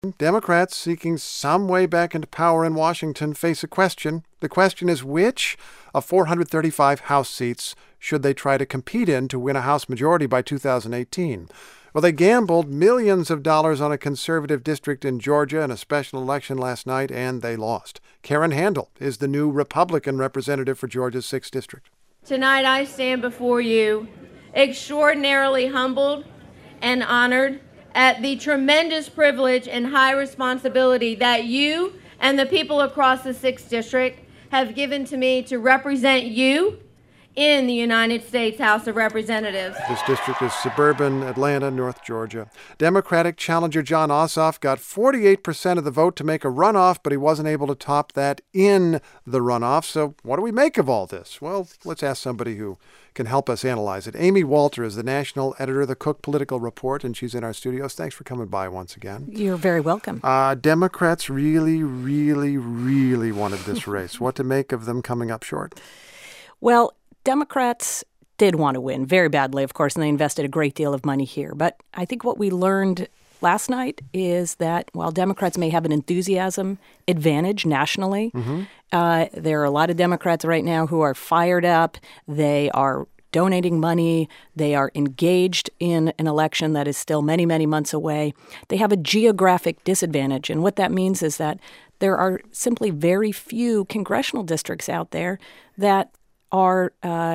Democrats seeking some way back into power in Washington face a question. The question is which of 435 House seats should they try to compete in to win a House majority by 2018? Well, they gambled millions of dollars on a conservative district in Georgia in a special election last night, and they lost. Karen Handel is the new Republican representative for Georgia's 6th District. Tonight I stand before you extraordinarily humbled and honored at the tremendous privilege and high responsibility that you and the people across the 6th District have given to me to represent you in the United States House of Representatives. This district is suburban Atlanta, North Georgia. Democratic challenger Jon Ossoff got 48% of the vote to make a runoff, but he wasn't able to top that in the runoff. So what do we make of all this? Well, let's ask somebody who can help us analyze it. Amy Walter is the national editor of the Cook Political Report, and she's in our studios. Thanks for coming by once again. You're very welcome. Democrats really, really, really wanted this race. What to make of them coming up short? Well, Democrats did want to win very badly, of course, and they invested a great deal of money here. But I think what we learned last night is that while Democrats may have an enthusiasm advantage nationally, there are a lot of Democrats right now who are fired up. They are donating money. They are engaged in an election that is still many, many months away. They have a geographic disadvantage. And what that means is that there are simply very few congressional districts out there that are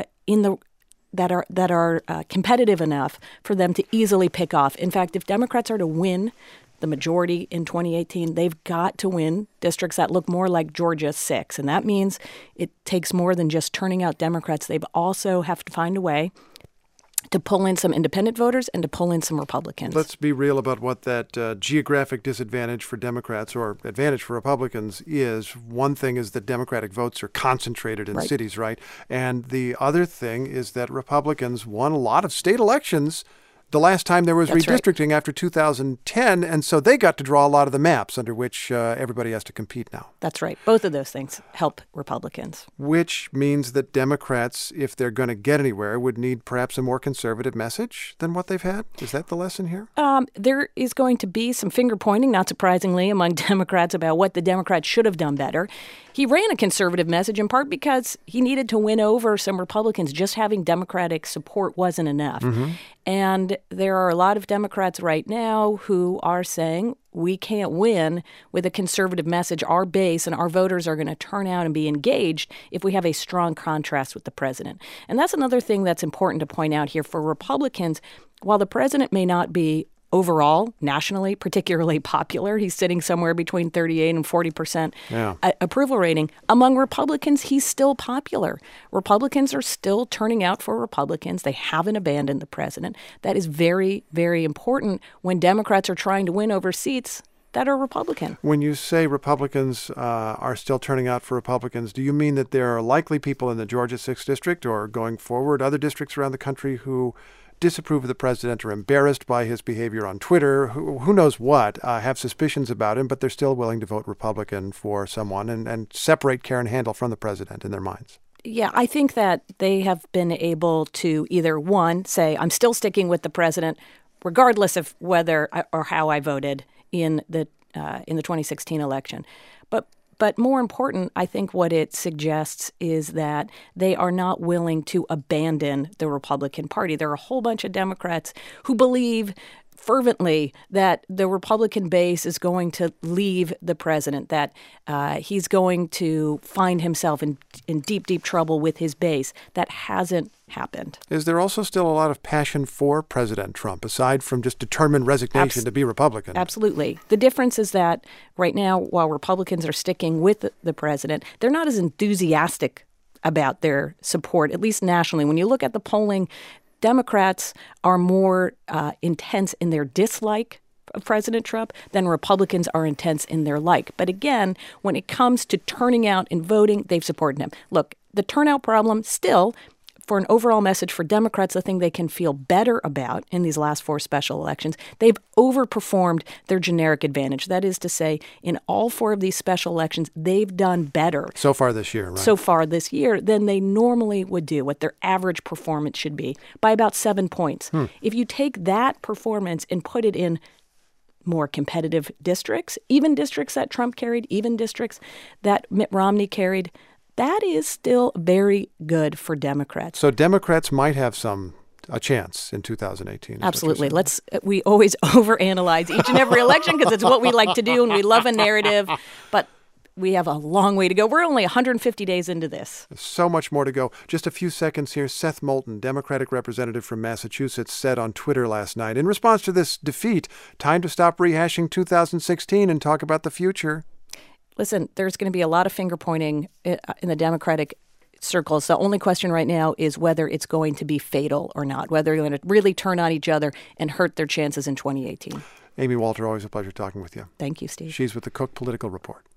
competitive enough for them to easily pick off. In fact, if Democrats are to win the majority in 2018, they've got to win districts that look more like Georgia 6. And that means it takes more than just turning out Democrats. They also have to find a way to pull in some independent voters and to pull in some Republicans. Let's be real about what that geographic disadvantage for Democrats or advantage for Republicans is. One thing is that Democratic votes are concentrated in cities, right? And the other thing is that Republicans won a lot of state elections the last time there was redistricting after 2010, and so they got to draw a lot of the maps under which everybody has to compete now. That's right. Both of those things help Republicans. Which means that Democrats, if they're going to get anywhere, would need perhaps a more conservative message than what they've had? Is that the lesson here? There is going to be some finger-pointing, not surprisingly, among Democrats about what the Democrats should have done better. He ran a conservative message in part because he needed to win over some Republicans. Just having Democratic support wasn't enough. And there are a lot of Democrats right now who are saying we can't win with a conservative message. Our base and our voters are going to turn out and be engaged if we have a strong contrast with the president. And that's another thing that's important to point out here for Republicans. While the president may not be overall, nationally, particularly popular. He's sitting somewhere between 38 and 40% approval rating. Among Republicans, he's still popular. Republicans are still turning out for Republicans. They haven't abandoned the president. That is very, very important when Democrats are trying to win over seats that are Republican. When you say Republicans are still turning out for Republicans, do you mean that there are likely people in the Georgia 6th District or going forward, other districts around the country who disapprove of the president or embarrassed by his behavior on Twitter, who knows what, have suspicions about him, but they're still willing to vote Republican for someone and separate Karen Handel from the president in their minds? Yeah, I think that they have been able to either, one, say, I'm still sticking with the president, regardless of whether or how I voted in the 2016 election. But more important, I think what it suggests is that they are not willing to abandon the Republican Party. There are a whole bunch of Democrats who believe fervently that the Republican base is going to leave the president, that he's going to find himself in deep, deep trouble with his base. That hasn't happened. Is there also still a lot of passion for President Trump, aside from just determined resignation to be Republican? Absolutely. The difference is that right now, while Republicans are sticking with the president, they're not as enthusiastic about their support, at least nationally. When you look at the polling, Democrats are more intense in their dislike of President Trump than Republicans are intense in their like. But again, when it comes to turning out and voting, they've supported him. Look, the turnout problem still, for an overall message for Democrats, the thing they can feel better about in these last four special elections, they've overperformed their generic advantage. That is to say, in all four of these special elections, they've done better. So far this year, right? So far this year than they normally would do, what their average performance should be, by about 7 points. If you take that performance and put it in more competitive districts, even districts that Trump carried, even districts that Mitt Romney carried. That is still very good for Democrats. So Democrats might have a chance in 2018. Absolutely. We always overanalyze each and every election because it's what we like to do, and we love a narrative. But we have a long way to go. We're only 150 days into this. So much more to go. Just a few seconds here. Seth Moulton, Democratic representative from Massachusetts, said on Twitter last night, in response to this defeat, time to stop rehashing 2016 and talk about the future. Listen, there's going to be a lot of finger pointing in the Democratic circles. The only question right now is whether it's going to be fatal or not, whether they're going to really turn on each other and hurt their chances in 2018. Amy Walter, always a pleasure talking with you. Thank you, Steve. She's with the Cook Political Report.